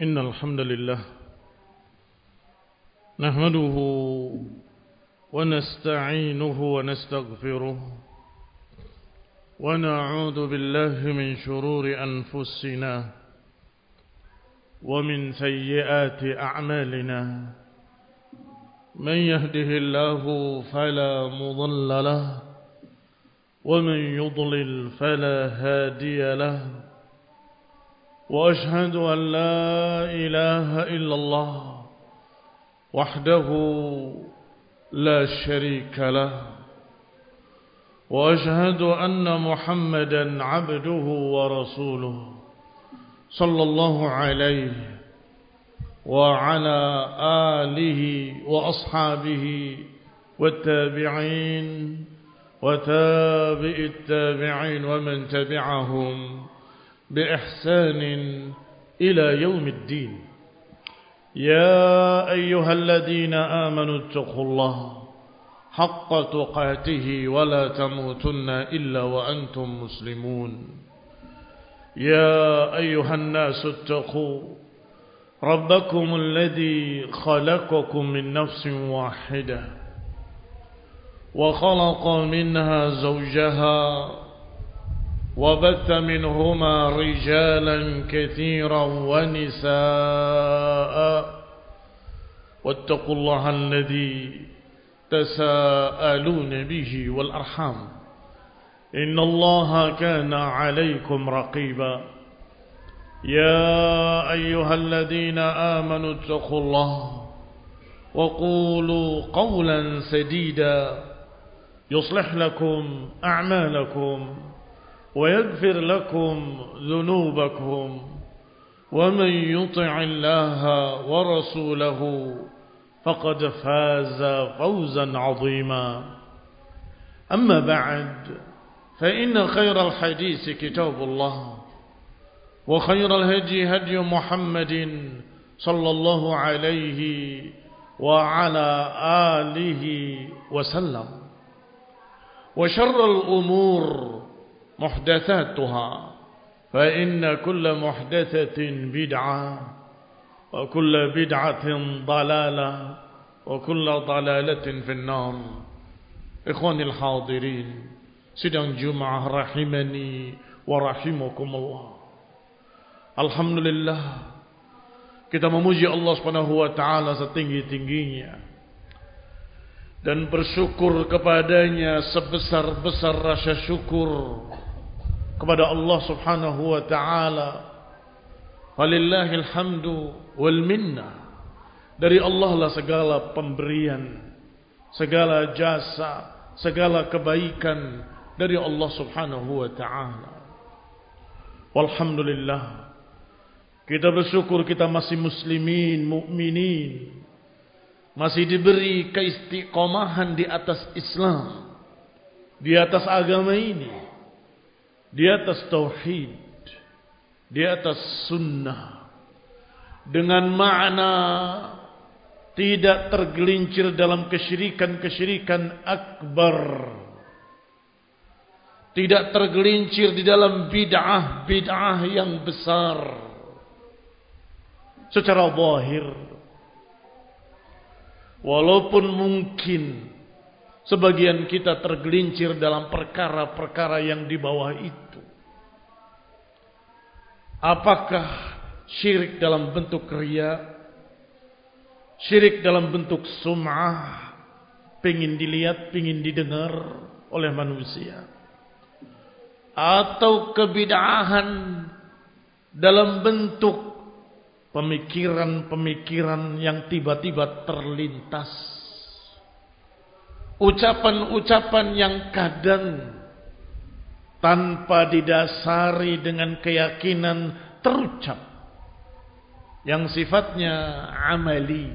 إن الحمد لله نحمده ونستعينه ونستغفره ونعوذ بالله من شرور أنفسنا ومن سيئات أعمالنا من يهده الله فلا مضل له ومن يضلل فلا هادي له وأشهد أن لا إله إلا الله وحده لا شريك له وأشهد أن محمدا عبده ورسوله صلى الله عليه وعلى آله وأصحابه والتابعين وتابع التابعين ومن تبعهم بإحسان إلى يوم الدين. يا أيها الذين آمنوا اتقوا الله حق تقاته ولا تموتن إلا وأنتم مسلمون. يا أيها الناس اتقوا ربكم الذي خلقكم من نفس واحدة وخلق منها زوجها وبث منهما رجالا كثيرا ونساء واتقوا الله الذي تساءلون به والأرحام إن الله كان عليكم رقيبا. يا أيها الذين آمنوا اتقوا الله وقولوا قولا سديدا يصلح لكم أعمالكم ويغفر لكم ذنوبكم ومن يطع الله ورسوله فقد فاز فوزا عظيما. أما بعد فإن خير الحديث كتاب الله وخير الهدي هدي محمد صلى الله عليه وعلى آله وسلم وشر الأمور محدثاتها فإن كل محدثة بدعة وكل بدعة ضلالة وكل ضلالة في النار. إخواني الحاضرين sidang Jumaah rahimani wa rahimakumullah. Alhamdulillah kita memuji Allah Subhanahu wa taala setinggi-tingginya dan bersyukur kepadanya sebesar-besar rasa syukur kepada Allah Subhanahu wa taala. Walillahil hamdu wal minna. Dari Allah lah segala pemberian, segala jasa, segala kebaikan dari Allah Subhanahu wa taala. Walhamdulillah kita bersyukur kita masih muslimin, mukminin, masih diberi keistiqomahan di atas Islam, di atas agama ini, di atas tauhid, di atas sunnah, dengan makna tidak tergelincir dalam kesyirikan-kesyirikan akbar, tidak tergelincir di dalam bid'ah-bid'ah yang besar secara zahir. Walaupun mungkin sebagian kita tergelincir dalam perkara-perkara yang di bawah itu. Apakah syirik dalam bentuk riya, syirik dalam bentuk sum'ah, pengin dilihat, pengin didengar oleh manusia, atau kebid'ahan dalam bentuk pemikiran-pemikiran yang tiba-tiba terlintas, ucapan-ucapan yang kadang tanpa didasari dengan keyakinan terucap, yang sifatnya amali,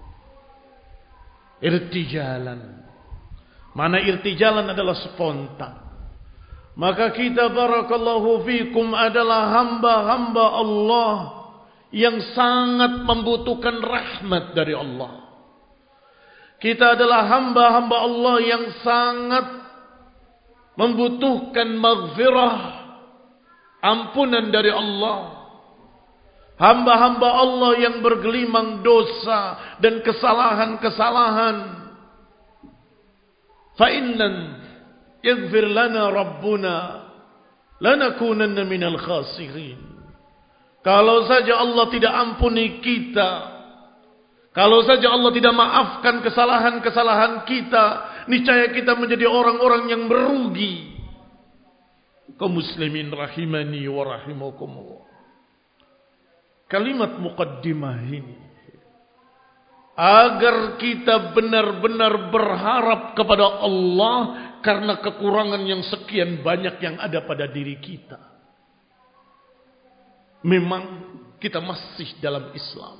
irtijalan. Mana irtijalan adalah spontan. Maka kita barakallahu fikum adalah hamba-hamba Allah yang sangat membutuhkan rahmat dari Allah. Kita adalah hamba-hamba Allah yang sangat membutuhkan maghfirah, ampunan dari Allah. hamba-hamba Allah yang bergelimang dosa dan kesalahan-kesalahan. Fa innan yaghfir lana rabbuna lanakunanna minal khasirin. Kalau saja Allah tidak ampuni kita, kalau saja Allah tidak maafkan kesalahan-kesalahan kita, niscaya kita menjadi orang-orang yang merugi. Kaum muslimin rahimani wa rahimakumullah. Kalimat muqaddimah ini agar kita benar-benar berharap kepada Allah karena kekurangan yang sekian banyak yang ada pada diri kita. Memang kita masih dalam Islam.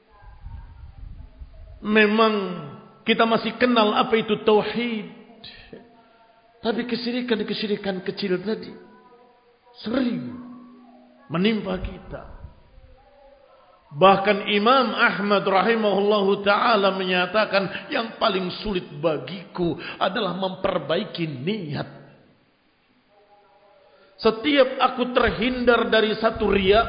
Memang kita masih kenal apa itu tauhid. Tapi kesyirikan-kesyirikan kecil tadi sering menimpa kita. Bahkan Imam Ahmad rahimahullahu ta'ala menyatakan yang paling sulit bagiku adalah memperbaiki niat. Setiap aku terhindar dari satu riya,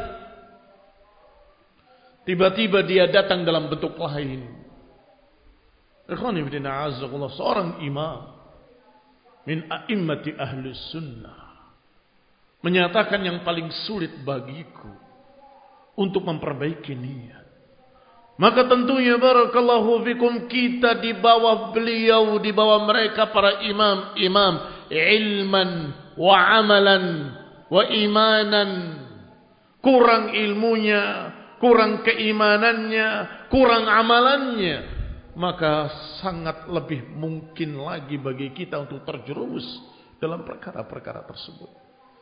tiba-tiba dia datang dalam bentuk lain. Ikhwani fillah azzakumullah, seorang imam min a'immati ahlus sunnah menyatakan yang paling sulit bagiku untuk memperbaiki niat. Maka tentunya barakallahu fikum kita di bawah beliau, di bawah mereka para imam-imam, ilman wa amalan wa imanan. Kurang ilmunya, kurang keimanannya, kurang amalannya, maka sangat lebih mungkin lagi bagi kita untuk terjerumus dalam perkara-perkara tersebut.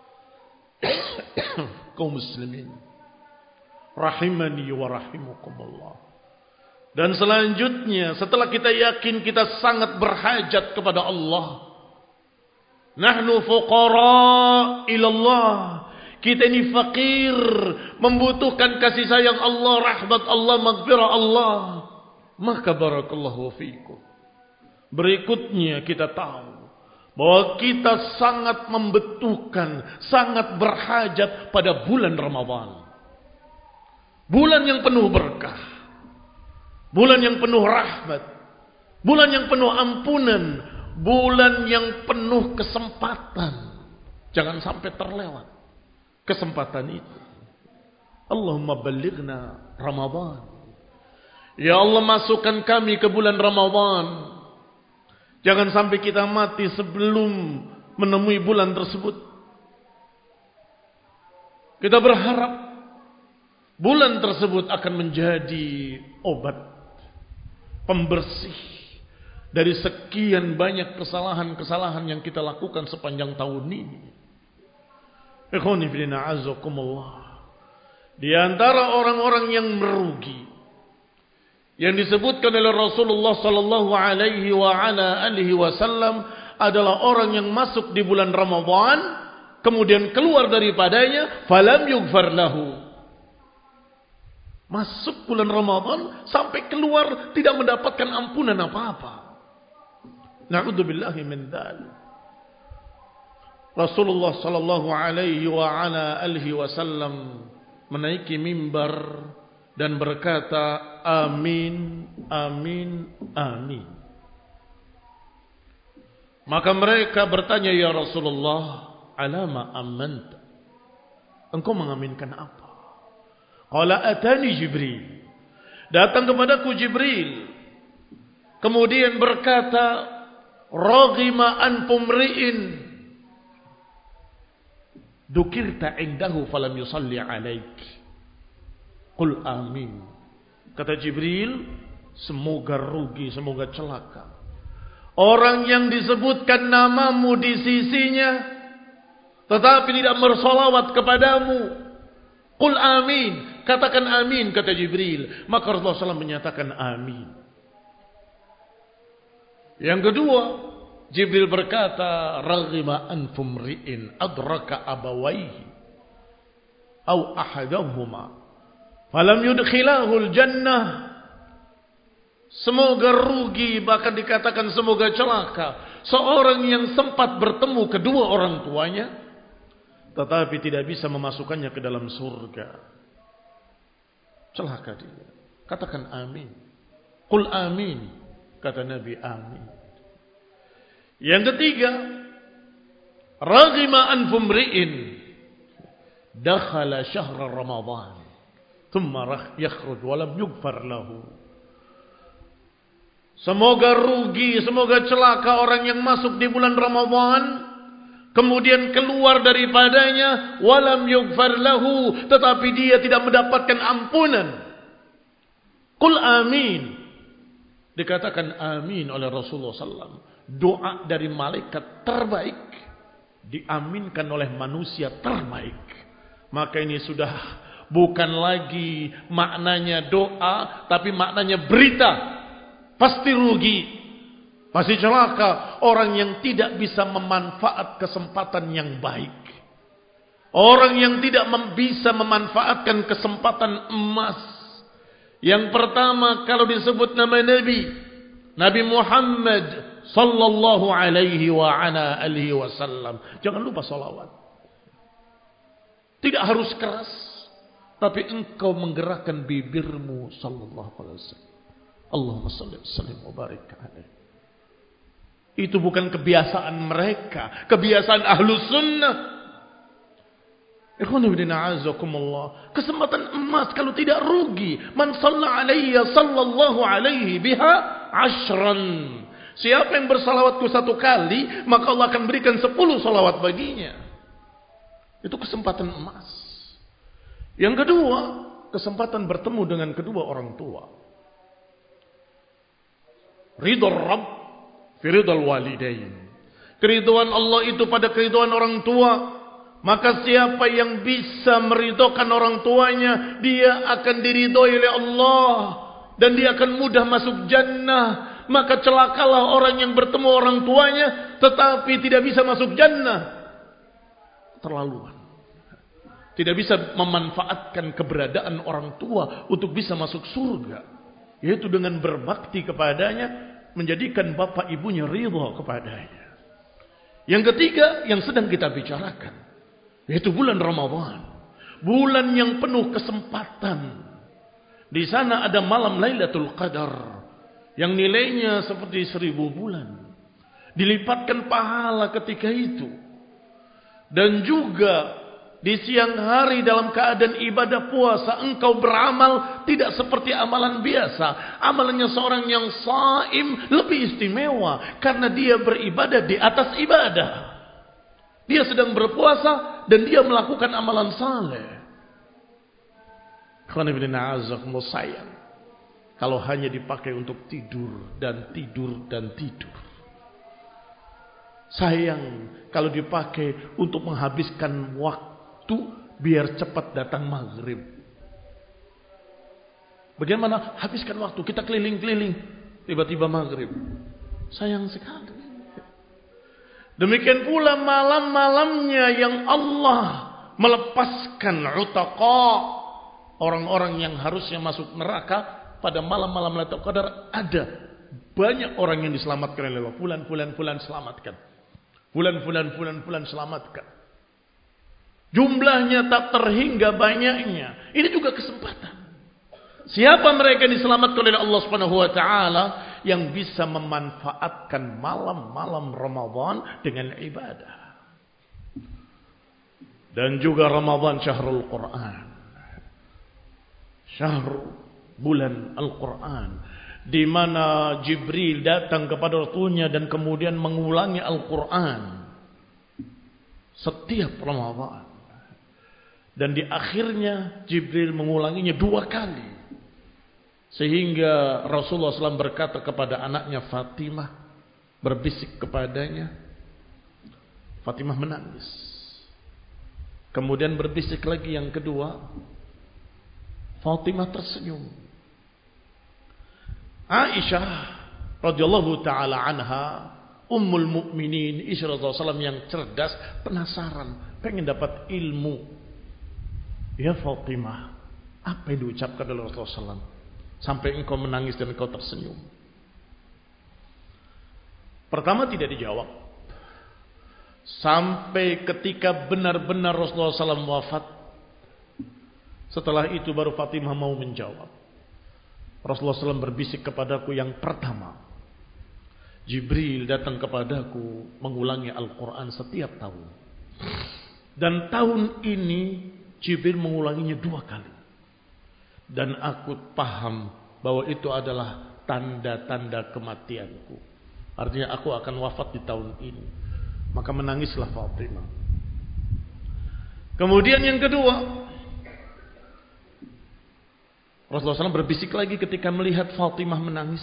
Kaum muslimin rahimani wa rahimakumullah. Dan selanjutnya setelah kita yakin kita sangat berhajat kepada Allah, nahnu fuqara ilallah, kita ini fakir, membutuhkan kasih sayang Allah, rahmat Allah, maghfirah Allah. Maka barakallahu fiikum, berikutnya kita tahu bahwa kita sangat membutuhkan, sangat berhajat pada bulan Ramadan. Bulan yang penuh berkah, bulan yang penuh rahmat, bulan yang penuh ampunan, bulan yang penuh kesempatan. Jangan sampai terlewat kesempatan itu. Allahumma ballighna Ramadan. Ya Allah, masukkan kami ke bulan Ramadan. Jangan sampai kita mati sebelum menemui bulan tersebut. Kita berharap bulan tersebut akan menjadi obat pembersih dari sekian banyak kesalahan-kesalahan yang kita lakukan sepanjang tahun ini. Ikhwani fillah azakumullah. Di antara orang-orang yang merugi yang disebutkan oleh Rasulullah sallallahu alaihi wa ala alihi wasallam adalah orang yang masuk di bulan Ramadan kemudian keluar daripadanya falam yughfar lahu. Masuk bulan Ramadan sampai keluar tidak mendapatkan ampunan apa-apa. Na'udzubillahi min dzalik. Rasulullah sallallahu alaihi wa ala alihi wasallam menaiki mimbar dan berkata amin, amin, amin. Maka mereka bertanya, ya Rasulullah, alama amanta? Engkau mengaminkan apa? Qala atani Jibril. Datang kepadaku Jibril. Kemudian berkata, raghima an pumri'in dukirta indahu falam yusalli alaik. Qul amin. Kata Jibril, semoga rugi, semoga celaka orang yang disebutkan namamu di sisinya tetapi tidak bersolawat kepadamu. Qul amin. Katakan amin, kata Jibril. Maka Rasulullah SAW menyatakan amin. Yang kedua, Jibril berkata, raghima anfum ri'in adraka abawaihi au ahadahuma falam yudkhilahul jannah. Semoga rugi, bahkan dikatakan semoga celaka seorang yang sempat bertemu kedua orang tuanya tetapi tidak bisa memasukkannya ke dalam surga. celaka dia. Katakan amin. Qul amin. Kata Nabi, amin. Yang ketiga, raghima anfum ri'in dakhala syahra Ramadan thumma yakhruj wa lam yughfar lahu. Semoga rugi, semoga celaka orang yang masuk di bulan Ramadan kemudian keluar daripadanya walam yughfar lahu, tetapi dia tidak mendapatkan ampunan. Qul amin. Dikatakan amin oleh Rasulullah SAW. Doa dari malaikat terbaik diaminkan oleh manusia terbaik. Maka ini sudah bukan lagi maknanya doa, tapi maknanya berita. Pasti rugi, pasti celaka orang yang tidak bisa memanfaat kesempatan yang baik. Orang yang tidak bisa memanfaatkan kesempatan emas. Yang pertama, kalau disebut nama Nabi Muhammad sallallahu alaihi wa ala alihi wasallam, jangan lupa salawat. Tidak harus keras, tapi engkau menggerakkan bibirmu sallallahu alaihi wasallam. Allahumma salli wa sallim wa barik alaihi. Itu bukan kebiasaan mereka, kebiasaan ahlus sunnah. Ikhwan fillah a'azakumullah. Kesempatan emas kalau tidak rugi. Man shalla alayya sallallahu alaihi biha ashran. Siapa yang bersalawatku 1 kali, maka Allah akan berikan 10 salawat baginya. Itu kesempatan emas. Yang kedua, kesempatan bertemu dengan kedua orang tua. Ridha Rabb fi ridhal walidain. Keridhaan Allah itu pada keridhaan orang tua. Maka siapa yang bisa meridhokan orang tuanya, dia akan diridhoi oleh Allah dan dia akan mudah masuk jannah. Maka celakalah orang yang bertemu orang tuanya tetapi tidak bisa masuk jannah. Terlaluan. Tidak bisa memanfaatkan keberadaan orang tua untuk bisa masuk surga, yaitu dengan berbakti kepadanya, menjadikan bapak ibunya ridha kepadanya. Yang ketiga yang sedang kita bicarakan, yaitu bulan Ramadan, bulan yang penuh kesempatan. Di sana ada malam Lailatul Qadar yang nilainya seperti 1000 bulan. Dilipatkan pahala ketika itu. Dan juga di siang hari dalam keadaan ibadah puasa engkau beramal tidak seperti amalan biasa. Amalannya seorang yang shaim lebih istimewa karena dia beribadah di atas ibadah. Dia sedang berpuasa dan dia melakukan amalan saleh. Sayang kalau hanya dipakai untuk tidur dan tidur dan tidur. Sayang kalau dipakai untuk menghabiskan waktu biar cepat datang maghrib. Bagaimana habiskan waktu? Kita keliling-keliling, tiba-tiba maghrib. Sayang sekali. Demikian pula malam-malamnya yang Allah melepaskan utaqa, orang-orang yang harusnya masuk neraka pada malam-malam Lailatul Qadar. Ada banyak orang yang diselamatkan oleh Allah. Fulan selamatkan. Fulan selamatkan. Jumlahnya tak terhingga banyaknya. Ini juga kesempatan. Siapa mereka yang diselamatkan oleh Allah Subhanahu wa taala yang bisa memanfaatkan malam-malam Ramadan dengan ibadah. Dan juga Ramadan syahrul Quran. Syahrul bulan Al-Quran, di mana Jibril datang kepada Rasulnya dan kemudian mengulangi Al-Quran setiap Ramadan. Dan di akhirnya Jibril mengulanginya 2 kali. Sehingga Rasulullah SAW berkata kepada anaknya Fatimah, berbisik kepadanya. Fatimah menangis. Kemudian berbisik lagi yang kedua. Fatimah tersenyum. Aisyah radhiyallahu taala anha, ummul mukminin, istri Rasulullah SAW yang cerdas, penasaran, pengen dapat ilmu. Ya Fatimah, apa yang diucapkan oleh Rasulullah SAW sampai engkau menangis dan engkau tersenyum? Pertama tidak dijawab. Sampai ketika benar-benar Rasulullah SAW wafat, Setelah itu baru Fatimah mau menjawab. Rasulullah SAW berbisik kepadaku yang pertama, Jibril datang kepadaku mengulangi Al-Quran setiap tahun. Dan tahun ini Jibril mengulanginya 2 kali. Dan aku paham bahwa itu adalah tanda-tanda kematianku. Artinya aku akan wafat di tahun ini. Maka menangislah Fatimah. Kemudian yang kedua, Rasulullah SAW berbisik lagi ketika melihat Fatimah menangis.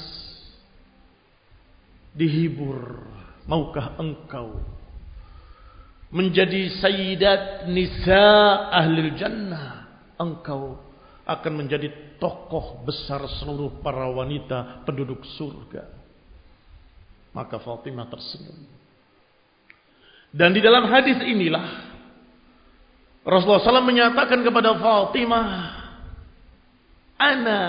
Dihibur, maukah engkau menjadi sayyidat nisa ahlil jannah? Engkau akan menjadi tokoh besar seluruh para wanita penduduk surga. Maka Fatimah tersenyum. Dan di dalam hadis inilah Rasulullah SAW menyatakan kepada Fatimah, ana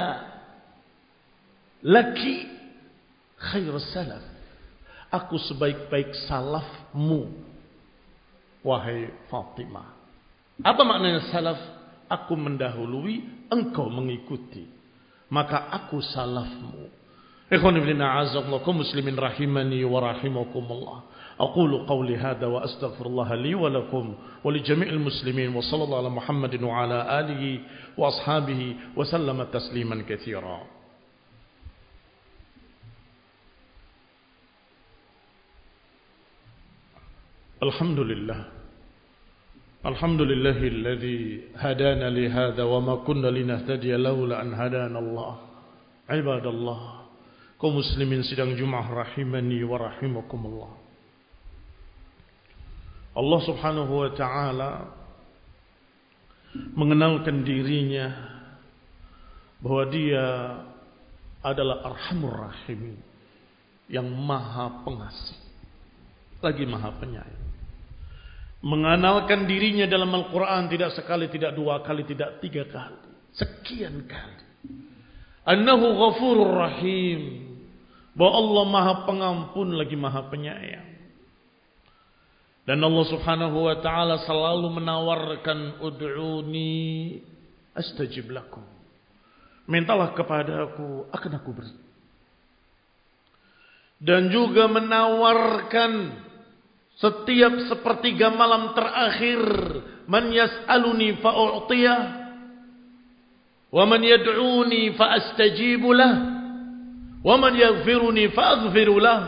laki khairus salaf. Aku sebaik-baik salafmu, wahai Fatimah. Apa maknanya salaf? Aku mendahului, engkau mengikuti. Maka aku salafmu. Ikhwan fillah a'azzakumullah muslimin rahimani wa rahimakumullah. Aqulu qawli hadha wa astaghfirullah li wa lakum wa li jami'il muslimin wa sallallahu ala Muhammadin wa ala alihi wa ashabihi wa sallama tasliman katsira. الحمد لله الذي هدانا لهذا وما كنا لنهتدي لولا أن هدانا الله. عباد الله, kaum muslimin sidang Jumat rahimani wa rahimakumullah. Allah Subhanahu wa taala mengenalkan dirinya bahwa Dia adalah Arhamur Rahimin, yang Maha Pengasih lagi Maha Penyayang. Mengenalkan dirinya dalam Al-Quran tidak sekali, tidak 2 kali, tidak 3 kali, sekian kali. Annahu ghafurur rahim, bahwa Allah Maha Pengampun lagi Maha Penyayang. Dan Allah Subhanahu wa taala selalu menawarkan, ud'uni astajib lakum. Mintalah kepadaku, akan aku beri. Dan juga menawarkan setiap sepertiga malam terakhir, man yas'aluni fa'u'tiyah wa man yad'uni fa'astajibu lah wa man yaghfiruni fa'aghfiru lah.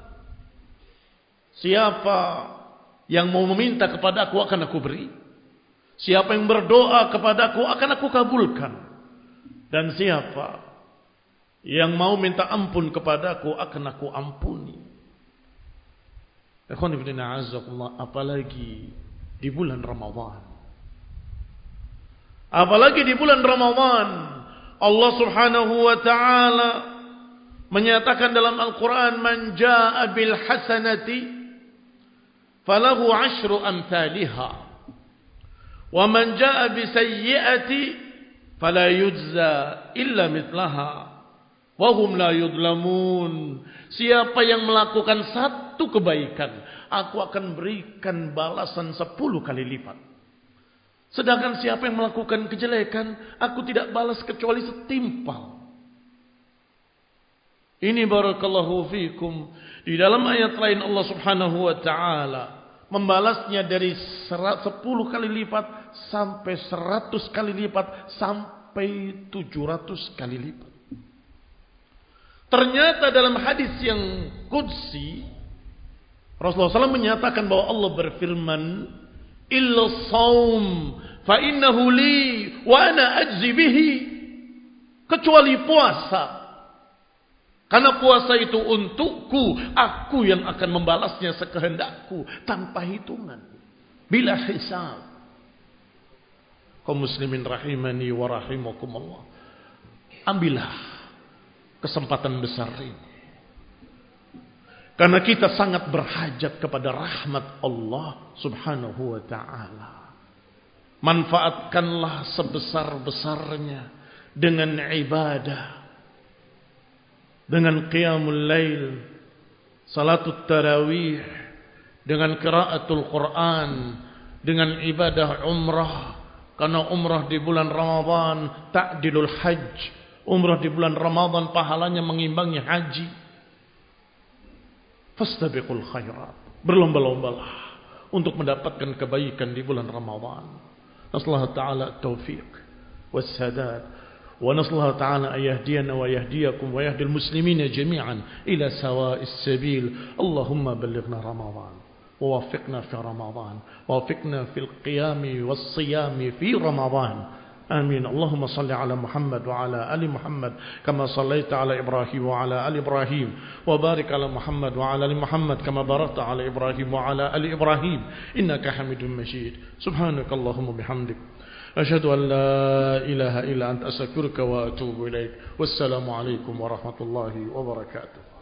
Siapa yang mau meminta kepada aku akan aku beri. Siapa yang berdoa kepada aku akan aku kabulkan. Dan siapa yang mau minta ampun kepada aku akan aku ampuni. Apalagi di bulan Ramadan. Apalagi di bulan Ramadan, Allah Subhanahu wa taala menyatakan dalam Al-Quran, man jaa bil hasanati falahu 'ashru amsalha wa man jaa bis sayyi'ati fala yujza illa mithlaha wa hum la yudlamun. Siapa yang melakukan satu kebaikan, aku akan berikan balasan 10 kali lipat. Sedangkan siapa yang melakukan kejelekan, aku tidak balas kecuali setimpal. Ini barakallahu fikum. Di dalam ayat lain Allah Subhanahu wa taala membalasnya dari 10 kali lipat sampai 100 kali lipat sampai 700 kali lipat. Ternyata dalam hadis yang qudsi, Rasulullah SAW menyatakan bahwa Allah berfirman, illa saum fa innahu li wa ana ajzi bihi, kecuali puasa, karena puasa itu untukku, aku yang akan membalasnya sekehendakku tanpa hitungan, bila hisab. Kaum muslimin rahimani wa rahimakumullah, ambillah kesempatan besar ini, karena kita sangat berhajat kepada rahmat Allah Subhanahu wa ta'ala. Manfaatkanlah sebesar-besarnya dengan ibadah, dengan qiyamul lail, salatul tarawih, dengan qiraatul Quran, dengan ibadah umrah, Karena umrah di bulan Ramadan ta'dilul hajj. Umrah di bulan Ramadan pahalanya mengimbangi haji. Fastabiqul khairat. Berlomba-lombalah untuk mendapatkan kebaikan di bulan Ramadan. Nasallahu ta'ala at-taufiq was-sadad. Wa nasallahu ta'ala ayahdiyana wa yahdiyakum wa yahdil muslimina jami'an ila sawa'is sabil. Allahumma ballighna Ramadan. ووفقنا في رمضان ووفقنا في القيام والصيام في رمضان آمين. اللهم صل على محمد وعلى آل محمد كما صليت على إبراهيم وعلى آل إبراهيم وبارك على محمد وعلى آل محمد كما باركت على إبراهيم وعلى آل إبراهيم إنك حميد مجيد. سبحانك اللهم وبحمدك أشهد أن لا إله إلا أنت أستغفرك وأتوب إليك. والسلام عليكم ورحمة الله وبركاته.